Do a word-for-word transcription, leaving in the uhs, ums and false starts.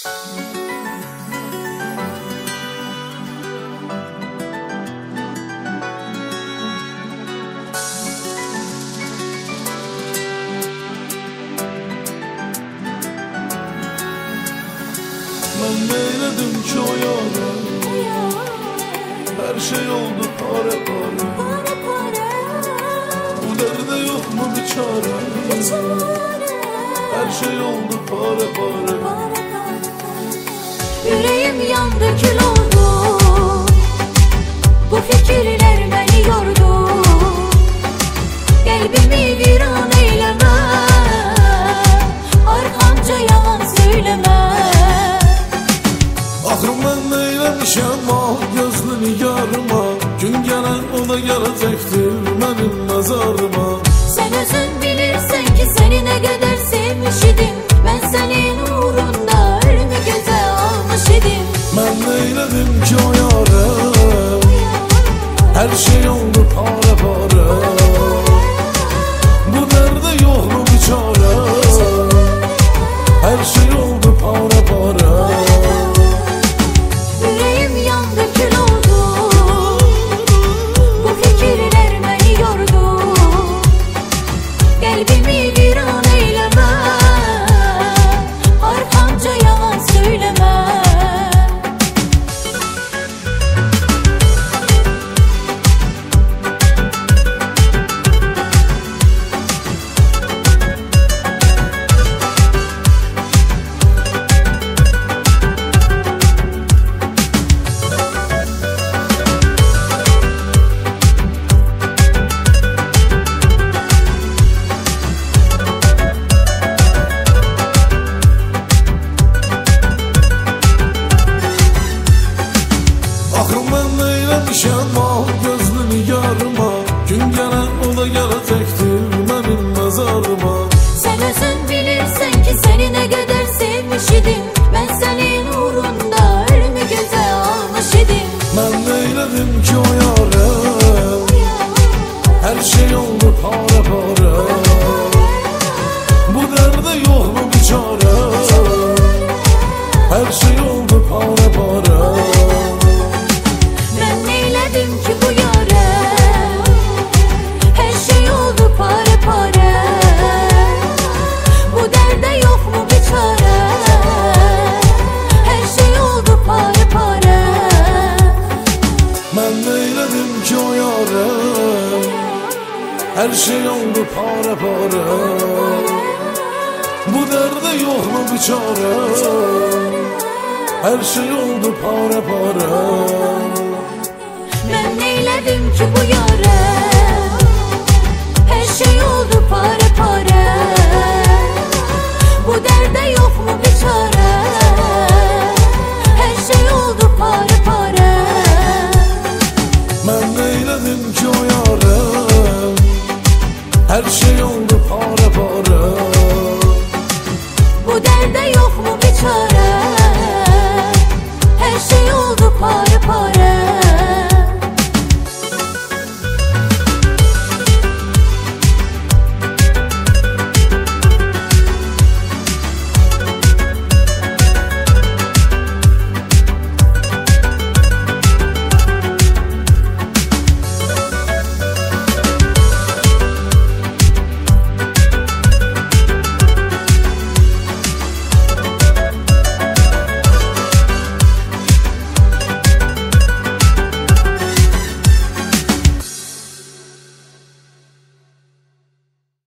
Ben neyledim ki o yâre, her şey oldu pare pare. Bu derde yok mu bir çare? Her şey oldu pare pare. Yüreğim yandı, kül oldu. Bu fikirler beni yordu. Kalbimi viran eyleme, arkamca yalan söyleme. Axırım mən neyləmişəm ah gözlü yarıma. Gün gələn o da gələcəkdir mənim məzarıma. Sen özün bilirsen ki seni ne kadar sevmiş idim. Ben senin uğrunda ölümü göze almış idim. Mən neylədim ki o yâre, her şey oldu pare pare. Bu derde yok mu bir çare? Her şey oldu pare pare. Yüreğim yandı, kül oldu. Bu fikirler beni yordu. Kalbimi viran eyleme, arkamca yalan söyleme. Axırım mən neyləmişəm ah gözlü yarıma. Gün gələn o da gələcəkdir mənim məzarıma. Sen özün bilirsen ki seni ne kadar sevmiş idim. Ben senin uğrunda ölümü göze almış idim. Mən neylədim ki o yâre, her şey oldu pare pare. Bu derde yok mu bir çare? Her şey oldu pare pare. Ben neyledim ki bu yâre, her şey oldu pare pare. Bu derde yok mu bir çare? Her şey oldu pare pare. Mən neylədim ki o yâre, her şey oldu pare pare. Bu derde yok mu bir çare? Her şey oldu pare pare. Ben neyledim ki bu yâre, her şey oldu pare pare. Bu derde yok mu bir çare? Her şey oldu pare pare. Mən neylədim ki o yâre, her şey oldu pare pare. Bu derde yok mu